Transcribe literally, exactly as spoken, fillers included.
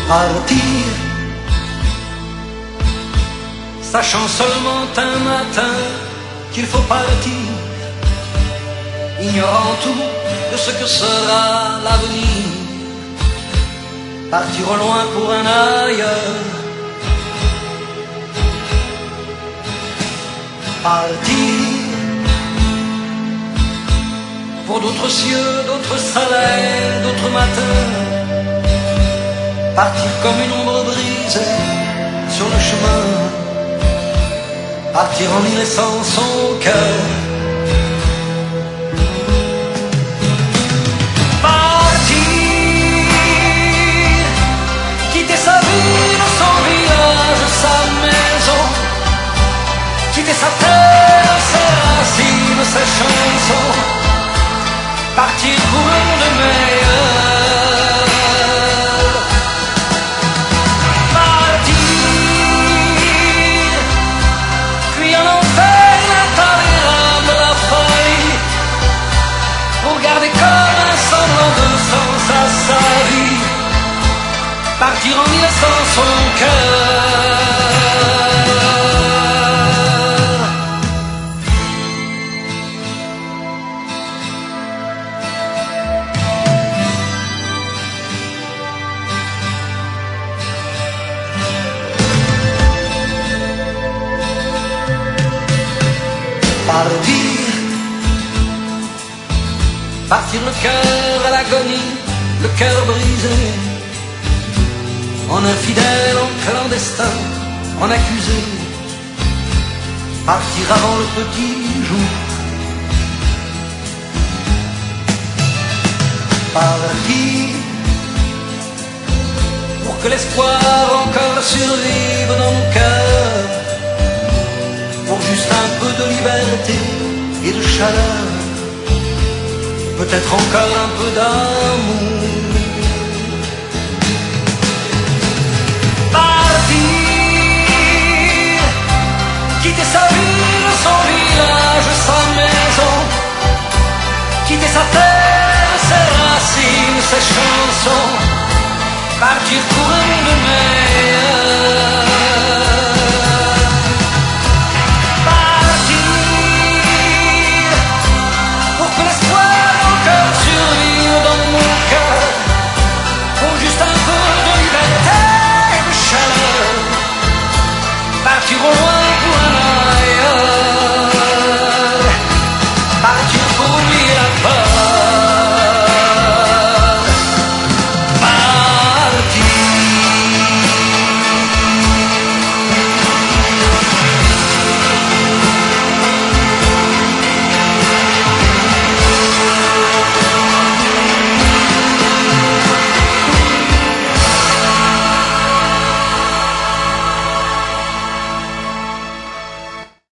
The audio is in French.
Partir, sachant seulement un matin qu'il faut partir, ignorant tout de ce que sera l'avenir. Partir au loin pour un ailleurs. Partir pour d'autres cieux, d'autres soleils, d'autres matins. Partir comme une ombre brisée sur le chemin. Partir en y laissant son cœur. Partir, quitter sa ville, son village, sa maison, quitter sa terre, ses racines, ses chansons. Partir pour un monde meilleur. Partir, puis en enfer intolérable la folie, pour garder comme un semblant de sens à sa vie. Partir en y laissant son cœur. Partir, partir le cœur à l'agonie, le cœur brisé, en infidèle, en clandestin, en accusé. Partir avant le petit jour. Partir pour que l'espoir encore survive dans nos cœurs. Pour juste un peu de liberté et de chaleur, peut-être encore un peu d'amour. Partir, quitter sa ville, son village, sa maison, quitter sa terre, ses racines, ses chansons. Partir pour un monde meilleur.